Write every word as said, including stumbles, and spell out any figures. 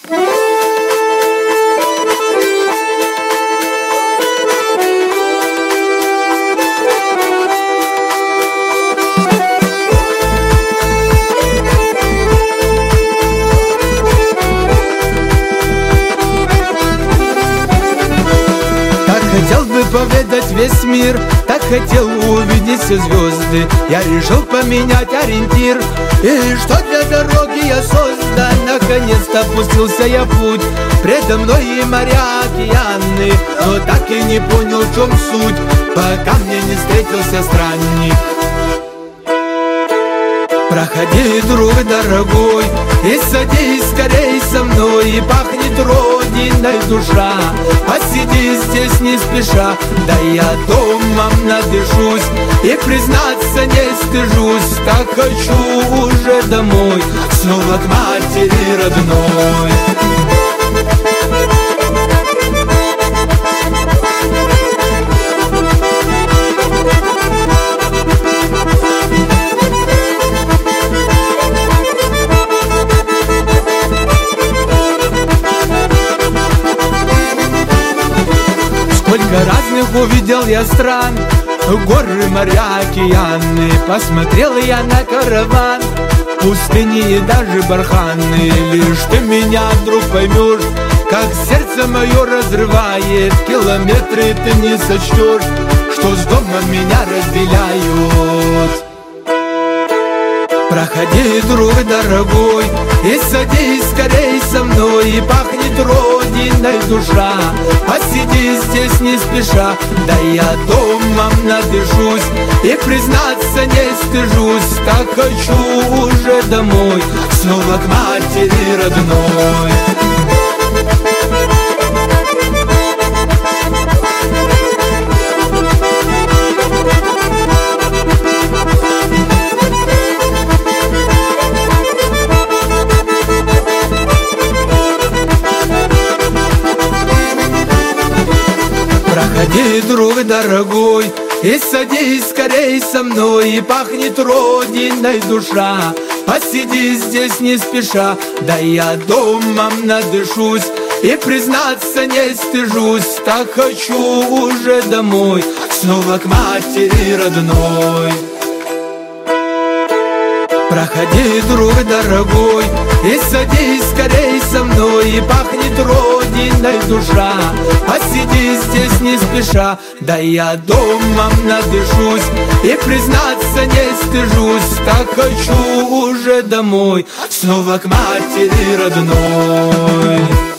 Хотел бы поведать весь мир, так хотел увидеть все звезды. Я решил поменять ориентир, и что для дороги я создан. Наконец-то пустился я в путь, предо мной и моря, океаны, но так и не понял, в чем суть, пока мне не встретился странник. Проходи, друг дорогой, и садись скорей со мной, и пахнет родиной душа. Посиди здесь не спеша, да я домом надышусь, и признаться не стыжусь. Так хочу уже домой, снова к матери родной. Сколько разных увидел я стран, горы, моря, океаны. Посмотрел я на караван, пустыни и даже барханы. Лишь ты меня вдруг поймешь, как сердце мое разрывает. Километры ты не сочтешь, что с домом меня разделяют. Проходи, друг дорогой, и садись скорей со мной, и пахнет родиной душа. Посиди здесь не спеша, да я домом надышусь, и признаться не стыжусь. Так хочу уже домой, снова к матери родной. Проходи, друг дорогой, и садись скорей со мной, и пахнет родиной душа. Посиди здесь не спеша, да я домом надышусь, и признаться не стыжусь. Так хочу уже домой, снова к матери родной. Проходи, друг дорогой, и садись скорей со мной, и пахнет родиной душа. Посиди здесь не спеша, да я домом надышусь, и признаться не стыжусь. Так хочу уже домой, снова к матери родной.